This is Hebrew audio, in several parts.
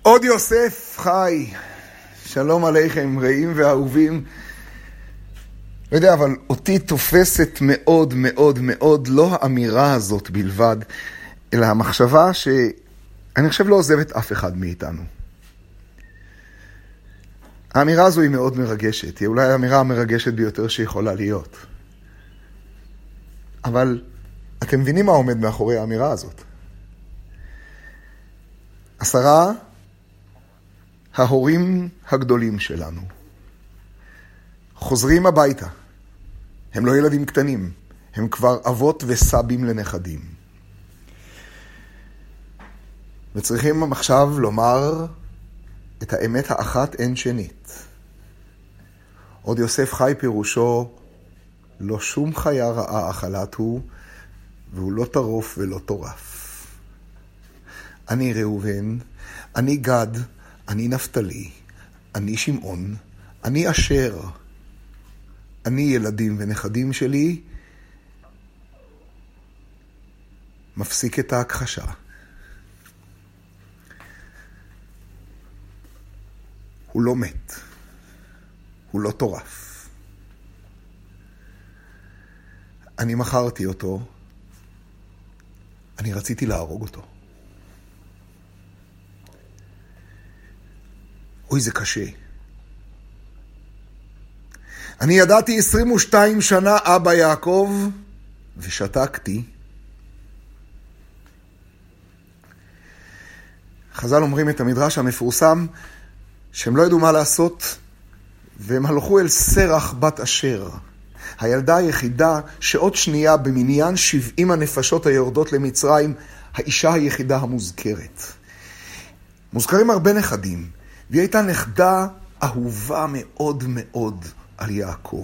עוד יוסף חי, שלום עליכם רעים ואהובים. לא יודע, אבל אותי תופסת מאוד מאוד מאוד לא האמירה הזאת בלבד, אלא המחשבה שאני חושב לא עוזבת אף אחד מאיתנו. האמירה הזו היא מאוד מרגשת, היא אולי האמירה המרגשת ביותר שיכולה להיות. אבל אתם מבינים מה עומד מאחורי האמירה הזאת? 10 ההורים הגדולים שלנו חוזרים הביתה. הם לא ילדים קטנים, הם כבר אבות וסבים לנכדים. וצריכים עכשיו לומר את האמת האחת אין שנית. עוד יוסף חי פירושו, לא שום חיה רעה אכלת הוא, והוא לא טרוף ולא טורף. אני ראובן, אני גד, אני נפתלי, אני שמעון, אני אשר, אני ילדים ונכדים שלי, מפסיק את ההכחשה. הוא לא מת, הוא לא טורף. אני מכרתי אותו, אני רציתי להרוג אותו. אוי, זה קשה. אני ידעתי 22 שנה אבא יעקב, ושתקתי. חז"ל אומרים את המדרש המפורסם, שהם לא ידעו מה לעשות, והם הלכו אל סרח בת אשר, הילדה היחידה שעוד שנייה במניין 70 הנפשות היורדות למצרים, האישה היחידה המוזכרת. מוזכרים הרבה נכדים, והיא הייתה נכדה אהובה מאוד מאוד על יעקב.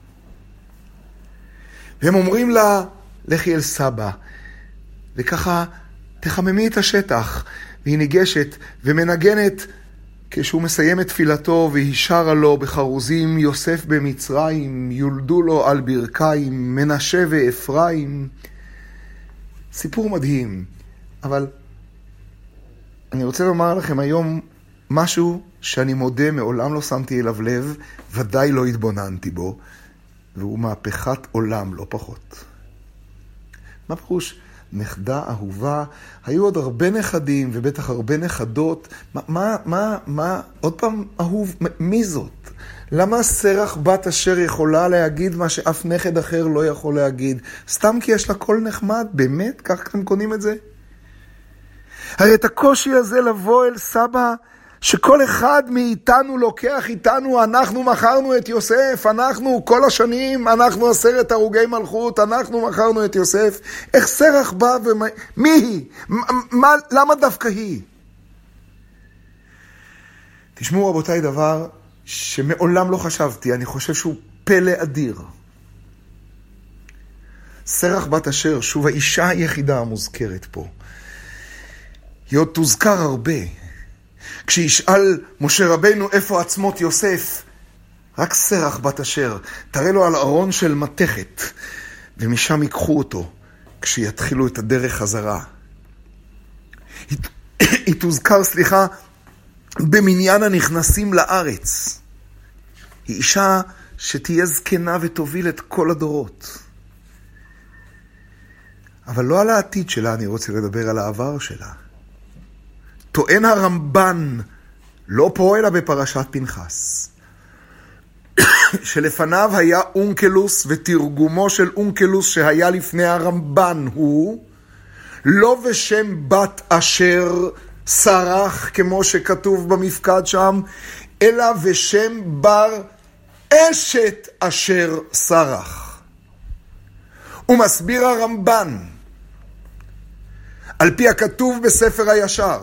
והם אומרים לה, לכי אל סבא, וככה תחממי את השטח. והיא ניגשת ומנגנת כשהוא מסיים את תפילתו, והיא שרה לו בחרוזים, יוסף במצרים, יולדו לו על ברכיים, מנשה ואפרים. סיפור מדהים, אבל אני רוצה לומר לכם היום משהו שאני מודה מעולם לא שמתי אליו לב, ודאי לא התבוננתי בו, והוא מהפכת עולם לא פחות. מה פירוש? נכדה אהובה, היו עוד הרבה נכדים ובטח הרבה נכדות. עוד פעם אהוב, מי זאת? למה סרח בת אשר יכולה להגיד מה שאף נכד אחר לא יכול להגיד? סתם כי יש לה קול נחמד, באמת? כך אתם קונים את זה? הרי את הקושי הזה לבוא אל סבא, שכל אחד מאיתנו לוקח איתנו, אנחנו מכרנו את יוסף, אנחנו כל השנים, אנחנו 10 הרוגי מלכות, אנחנו מכרנו את יוסף. איך סרח בא מי היא? למה דווקא היא? תשמעו רבותיי דבר שמעולם לא חשבתי, אני חושב שהוא פלא אדיר. סרח בת אשר, שוב האישה היחידה המוזכרת פה, היא עוד תוזכר הרבה. כשישאל משה רבנו איפה עצמות יוסף, רק סרח בת אשר, תראה לו על ארון של מתכת, ומשם ייקחו אותו כשיתחילו את הדרך חזרה. היא תוזכר, במניין הנכנסים לארץ. היא אישה שתהיה זקנה ותוביל את כל הדורות. אבל לא על העתיד שלה אני רוצה לדבר, על העבר שלה. טוען הרמב"ן, לא פה אלא בפרשת פנחס, שלפניו היה אונקלוס, ותרגומו של אונקלוס שהיה לפני הרמב"ן הוא, לא בשם בת אשר סרח, כמו שכתוב במפקד שם, אלא בשם בר אשת אשר סרח. הוא מסביר הרמב"ן, על פי הכתוב בספר הישר,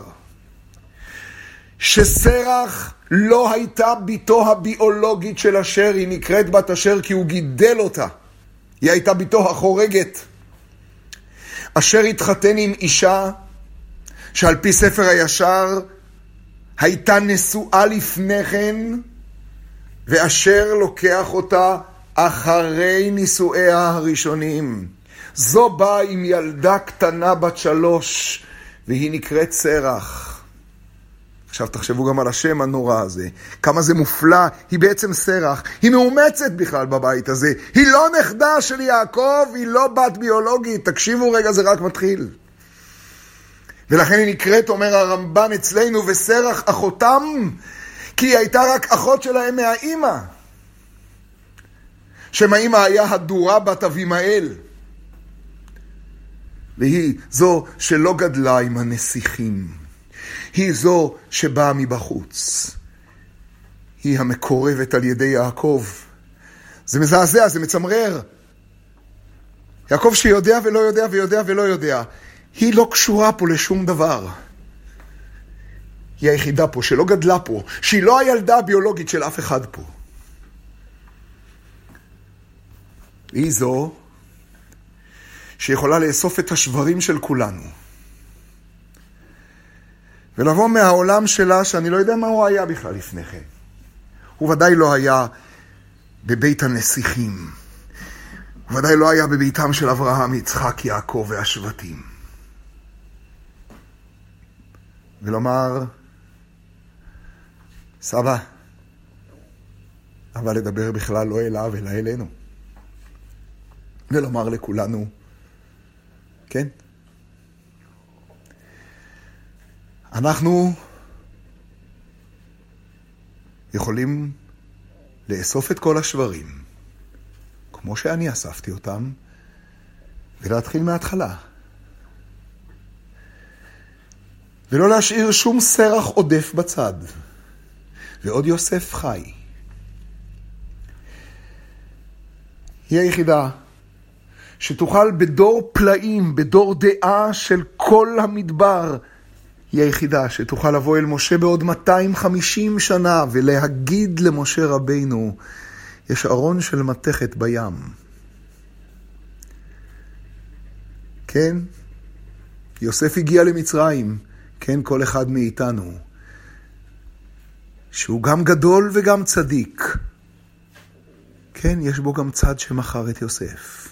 שסרח לא הייתה ביתו הביולוגית של אשר, היא נקראת בת אשר כי הוא גידל אותה. היא הייתה ביתו החורגת. אשר התחתן עם אישה שעל פי ספר הישר הייתה נשואה לפני כן, ואשר לוקח אותה אחרי נישואיה הראשונים. זו באה עם ילדה קטנה בת 3, והיא נקראת סרח. עכשיו תחשבו גם על השם הנורא הזה. כמה זה מופלא, היא בעצם סרח. היא מאומצת בכלל בבית הזה. היא לא נכדה של יעקב, היא לא בת ביולוגית. תקשיבו רגע, זה רק מתחיל. ולכן היא נקראת, אומר הרמב"ן אצלנו, וסרח אחותם, כי היא הייתה רק אחות שלהם מהאימא. שם האימא היה הדורה בת אבימאל. והיא זו שלא גדלה עם הנסיכים. היא זו שבאה מבחוץ. היא המקורבת על ידי יעקב. זה מזעזע, זה מצמרר. יעקב שיודע ולא יודע ויודע ולא יודע. היא לא קשורה פה לשום דבר. היא היחידה פה, שלא גדלה פה, שהיא לא הילדה הביולוגית של אף אחד פה. היא זו שיכולה לאסוף את השברים של כולנו. ולבוא מהעולם שלה, שאני לא יודע מה הוא היה בכלל לפני כן. הוא ודאי לא היה בבית הנסיכים. הוא ודאי לא היה בביתם של אברהם, יצחק, יעקב והשבטים. ולומר, סבא, אבל לדבר בכלל לא אליו, אלא אלינו. ולומר לכולנו, כן? אנחנו יכולים לאסוף את כל השברים, כמו שאני אספתי אותם, ולהתחיל מההתחלה. ולא להשאיר שום סרח עודף בצד. ועוד יוסף חי. היא היחידה שתוכל בדור פלאים, בדור דעה של כל המדבר, היא היחידה שתוכל לבוא אל משה בעוד 250 שנה ולהגיד למשה רבינו, יש ארון של מתכת בים. כן? יוסף הגיע למצרים, כן, כל אחד מאיתנו, שהוא גם גדול וגם צדיק. כן, יש בו גם צד שמכר את יוסף.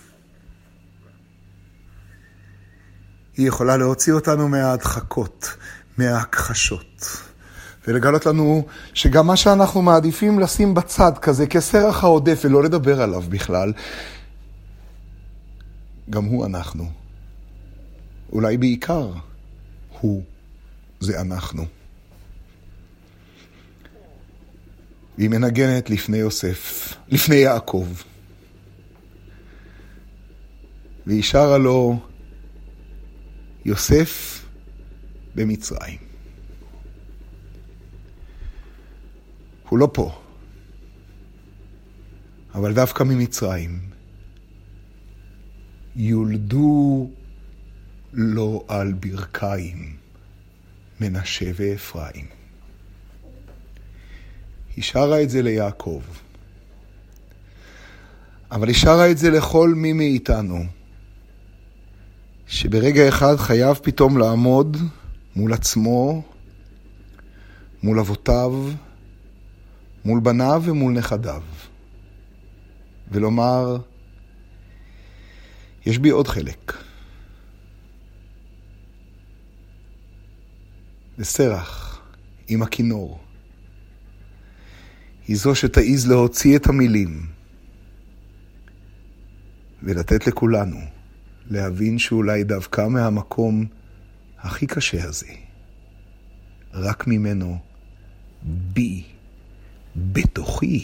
היא יכולה להוציא אותנו מההדחקות, מההכחשות, ולגלות לנו שגם מה שאנחנו מעדיפים לשים בצד כזה, כסרח העודף ולא לדבר עליו בכלל, גם הוא אנחנו. אולי בעיקר הוא זה אנחנו. והיא מנגנת לפני יוסף, לפני יעקב. והיא שרה לו, יוסף במצרים. הוא לא פה, אבל דווקא ממצרים יולדו לו על ברכיים מנשה ואפרים. היא שרה את זה ליעקב, אבל היא שרה את זה לכל מי מאיתנו, שברגע אחד חייב פתאום לעמוד מול עצמו, מול אבותיו, מול בניו ומול נכדיו, ולומר, יש בי עוד חלק. וסרח עם הכינור היא זו שתעיז להוציא את המילים ולתת לכולנו להבין שאולי דווקא מהמקום הכי קשה הזה, רק ממנו, בי, בתוכי,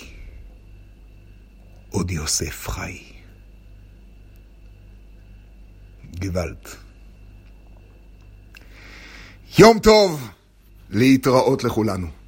עוד יוסף חי. גוואלד. יום טוב, להתראות לכולנו.